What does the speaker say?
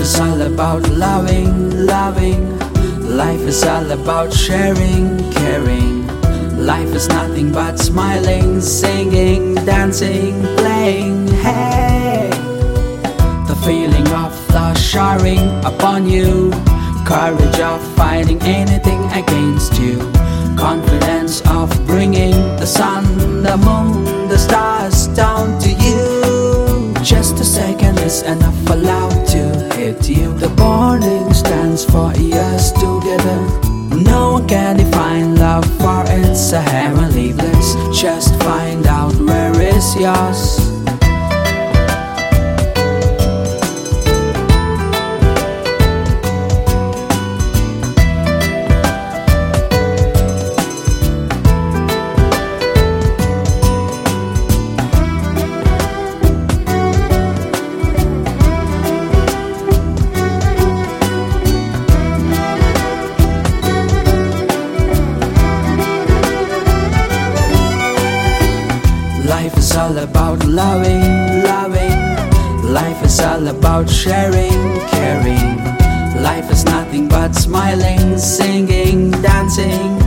is all about loving, loving. Life is all about sharing, caring. Life is nothing but smiling, singing, dancing, playing. Hey, the feeling of love showering upon you, courage of fighting anything against you, confidence of bringing the sun, the moon, the stars down to you. Just a second is enough for love to hit you. The bonding stands for years together. No one can define love, for it's a heavenly bliss. Just find out where is yours. Life is all about loving, loving. Life is all about sharing, caring. Life is nothing but smiling, singing, dancing,